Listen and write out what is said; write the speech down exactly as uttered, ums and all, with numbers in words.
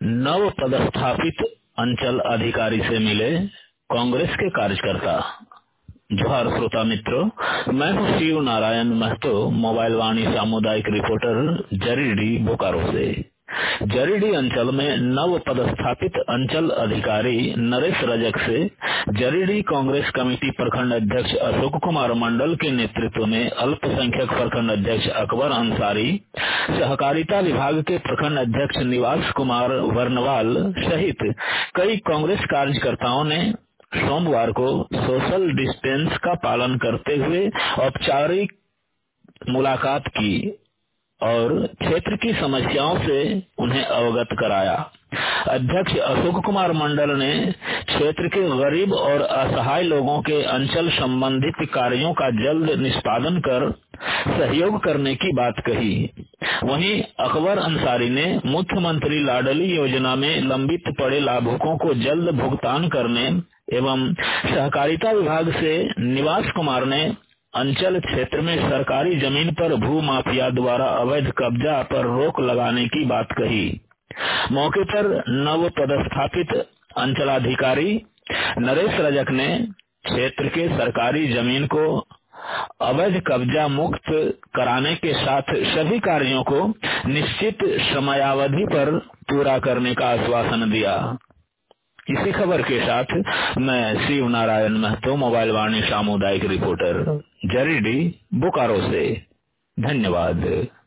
नव पदस्थापित अंचल अधिकारी से मिले कांग्रेस के कार्यकर्ता। जोहार श्रोता मित्रों, मैं हूँ शिव नारायण महतो, मोबाइल वाणी सामुदायिक रिपोर्टर जरीडी बोकारो से। जरीडी अंचल में नव पदस्थापित अंचल अधिकारी नरेश रजक से जरीडी कांग्रेस कमेटी प्रखंड अध्यक्ष अशोक कुमार मंडल के नेतृत्व में अल्पसंख्यक प्रखंड अध्यक्ष अकबर अंसारी, सहकारिता विभाग के प्रखंड अध्यक्ष निवास कुमार वर्णवाल सहित कई कांग्रेस कार्यकर्ताओं ने सोमवार को सोशल डिस्टेंस का पालन करते हुए औपचारिक मुलाकात की और क्षेत्र की समस्याओं से उन्हें अवगत कराया। अध्यक्ष अशोक कुमार मंडल ने क्षेत्र के गरीब और असहाय लोगों के अंचल संबंधित कार्यों का जल्द निष्पादन कर सहयोग करने की बात कही। वहीं अकबर अंसारी ने मुख्यमंत्री लाडली योजना में लंबित पड़े लाभुकों को जल्द भुगतान करने एवं सहकारिता विभाग से निवास कुमार ने अंचल क्षेत्र में सरकारी जमीन पर भू माफिया द्वारा अवैध कब्जा पर रोक लगाने की बात कही। मौके पर नव पदस्थापित अंचलाधिकारी नरेश रजक ने क्षेत्र के सरकारी जमीन को अवैध कब्जा मुक्त कराने के साथ सभी कार्यों को निश्चित समयावधि पर पूरा करने का आश्वासन दिया। इसी खबर के साथ मैं शिव नारायण महतो, मोबाइल वाणी सामुदायिक रिपोर्टर जरीडी बोकारो से। धन्यवाद।